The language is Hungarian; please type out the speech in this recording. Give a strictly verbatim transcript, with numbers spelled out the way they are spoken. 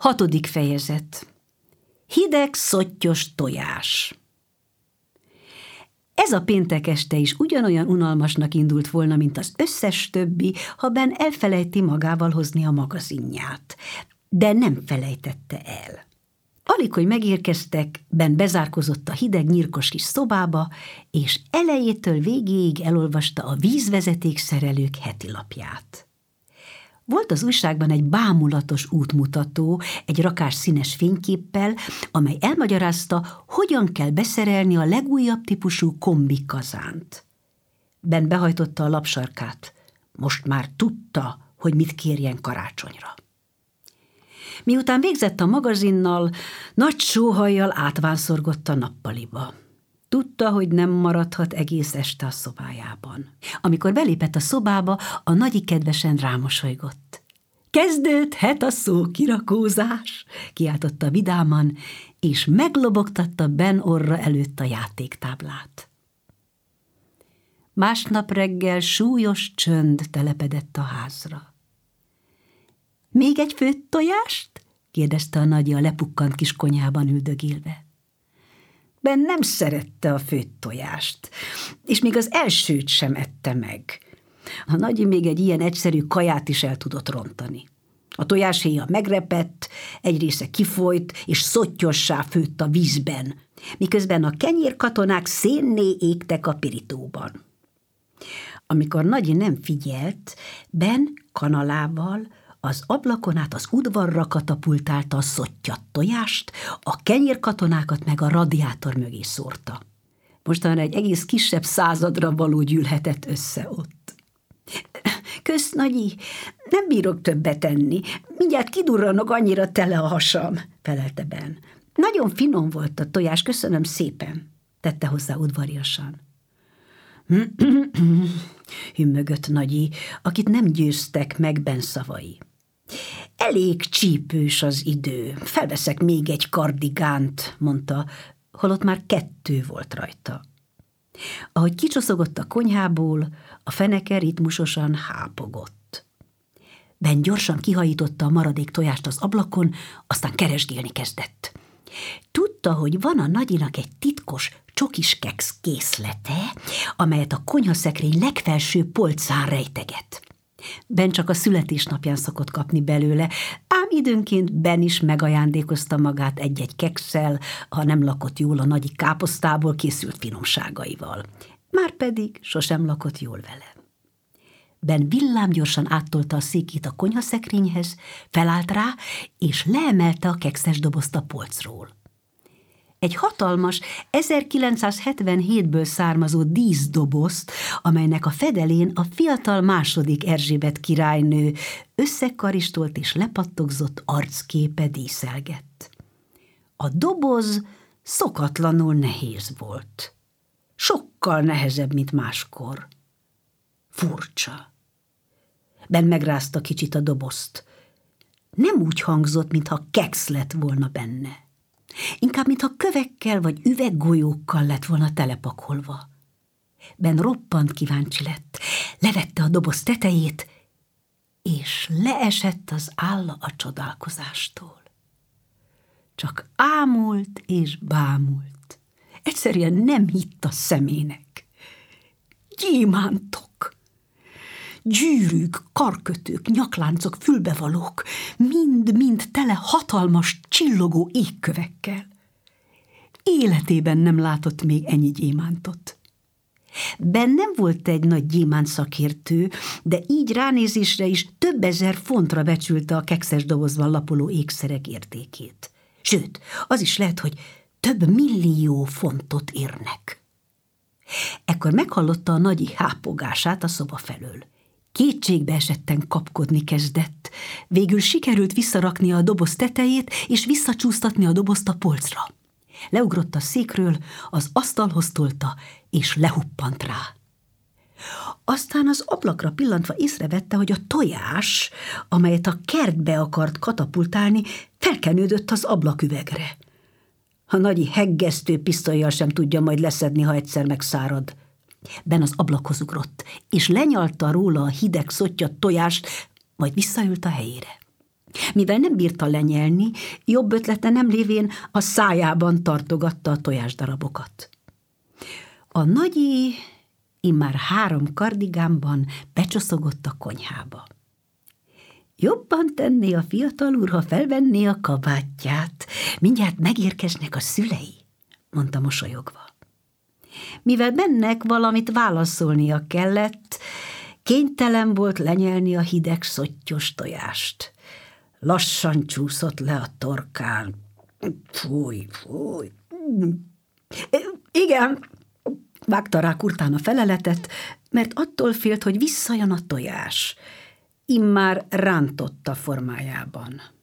Hatodik fejezet. Hideg szottyos tojás. Ez a péntek este is ugyanolyan unalmasnak indult volna, mint az összes többi, ha Ben elfelejti magával hozni a magazinját. De nem felejtette el. Alig, hogy megérkeztek, Ben bezárkozott a hideg, nyírkos kis szobába, és elejétől végéig elolvasta a vízvezetékszerelők heti lapját. Volt az újságban egy bámulatos útmutató, egy rakás színes fényképpel, amely elmagyarázta, hogyan kell beszerelni a legújabb típusú kombi kazánt. Ben behajtotta a lapsarkát. Most már tudta, hogy mit kérjen karácsonyra. Miután végzett a magazinnal, nagy sóhajjal átvánszorgott a nappaliba. Tudta, hogy nem maradhat egész este a szobájában. Amikor belépett a szobába, a nagyi kedvesen rámosolygott. Kezdődhet a szókirakózás, kiáltotta vidáman, és meglobogtatta Ben orra előtt a játéktáblát. Másnap reggel súlyos csönd telepedett a házra. Még egy főtt tojást? kérdezte a nagyi a lepukkant kis konyhában üldögélve. Ben nem szerette a főtt tojást, és még az elsőt sem ette meg. A nagyi még egy ilyen egyszerű kaját is el tudott rontani. A tojáshéja megrepett, egy része kifolyt, és szottyossá főtt a vízben, miközben a kenyérkatonák szénné égtek a pirítóban. Amikor nagyi nem figyelt, Ben kanalával az ablakon át az udvarra katapultálta a szottyat tojást, a kenyérkatonákat meg a radiátor mögé szórta. Mostanra egy egész kisebb századra való gyűlhetett össze ott. Kösz, nagyi, nem bírok többet enni, mindjárt kidurranok, annyira tele a hasam, felelte Ben. Nagyon finom volt a tojás, köszönöm szépen, tette hozzá udvariasan. Hümmögött nagyi, akit nem győztek meg Ben szavai. Elég csípős az idő, felveszek még egy kardigánt, mondta, holott már kettő volt rajta. Ahogy kicsoszogott a konyhából, a feneke ritmusosan hápogott. Ben gyorsan kihajította a maradék tojást az ablakon, aztán keresgélni kezdett. Tudta, hogy van a nagyinak egy titkos csokis keksz készlete, amelyet a konyhaszekrény legfelső polcán rejteget. Ben csak a születésnapján szokott kapni belőle, ám időnként Ben is megajándékozta magát egy-egy kekszel, ha nem lakott jól a nagyi káposztából készült finomságaival. Márpedig sosem lakott jól vele. Ben villámgyorsan áttolta a székét a konyhaszekrényhez, felállt rá, és leemelte a kekszes dobozt a polcról. Egy hatalmas, ezerkilencszázhetvenhétből származó díszdobozt, amelynek a fedelén a fiatal második Erzsébet királynő összekaristolt és lepattogzott arcképe díszelgett. A doboz szokatlanul nehéz volt. Sokkal nehezebb, mint máskor. Furcsa. Ben megrázta kicsit a dobozt. Nem úgy hangzott, mintha keksz lett volna benne. Inkább, mintha kövekkel vagy üveggolyókkal lett volna telepakolva. Ben roppant kíváncsi lett, levette a doboz tetejét, és leesett az álla a csodálkozástól. Csak ámult és bámult. Egyszerűen nem hitt a szemének. Gyémántok! Gyűrűk, karkötők, nyakláncok, fülbevalók, mind-mind tele hatalmas, csillogó égkövekkel. Életében nem látott még ennyi gyémántot. Ben nem volt egy nagy gyémánt szakértő, de így ránézésre is több ezer fontra becsülte a kekszes dobozban lapoló ékszerek értékét. Sőt, az is lehet, hogy több millió fontot érnek. Ekkor meghallotta a nagyi hápogását a szoba felől. Kétségbe esetten kapkodni kezdett. Végül sikerült visszaraknia a doboz tetejét, és visszacsúsztatni a dobozt a polcra. Leugrott a székről, az asztalhoz tolta, és lehuppant rá. Aztán az ablakra pillantva észrevette, hogy a tojás, amelyet a kertbe akart katapultálni, felkenődött az ablaküvegre. A nagyi heggesztő pisztollyal sem tudja majd leszedni, ha egyszer megszárad. Ben az ablakhoz ugrott, és lenyalta róla a hideg szottyat tojást, majd visszaült a helyére. Mivel nem bírta lenyelni, jobb ötlete nem lévén a szájában tartogatta a tojásdarabokat. A nagyi immár három kardigánban becsoszogott a konyhába. Jobban tenné a fiatal úr, ha felvenné a kabátját. Mindjárt megérkeznek a szülei, mondta mosolyogva. Mivel bennek valamit válaszolnia kellett, kénytelen volt lenyelni a hideg szottyos tojást. Lassan csúszott le a torkán. Fúj, fúj. Igen, vágta rá kurtán a feleletet, mert attól félt, hogy visszajön a tojás. Immár rántotta formájában.